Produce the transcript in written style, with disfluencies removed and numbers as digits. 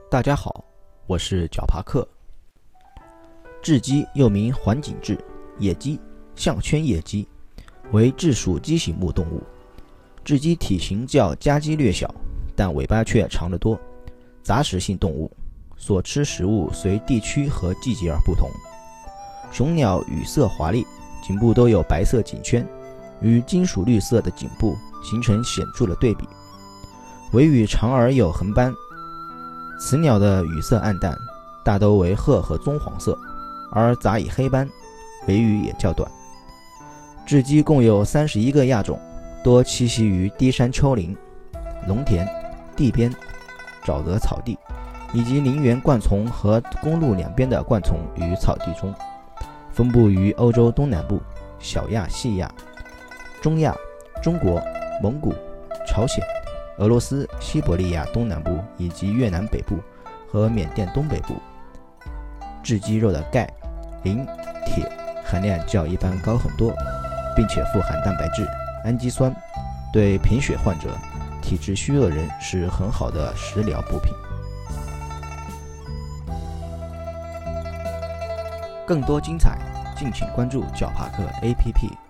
大家好，我是角帕克。雉鸡又名环颈雉、野鸡、项圈野鸡，为雉属鸡形目动物。雉鸡体型较家鸡略小，但尾巴却长得多，杂食性动物，所吃食物随地区和季节而不同。雄鸟羽色华丽，颈部都有白色颈圈，与金属绿色的颈部形成显著的对比。尾羽长而有横斑，雌鸟的羽色暗淡，大都为褐和棕黄色，而杂以黑斑，尾羽也较短。雉鸡共有31个亚种，多栖息于低山丘陵、农田、地边、沼泽草地，以及林园灌丛和公路两边的灌丛与草地中，分布于欧洲东南部、小亚细亚、中亚、中国、蒙古、朝鲜、俄罗斯西伯利亚东南部以及越南北部和缅甸东北部。雉鸡肉的钙、磷、铁含量较一般高很多，并且富含蛋白质、氨基酸，对贫血患者、体质虚弱人是很好的食疗补品。更多精彩，敬请关注角帕克 APP。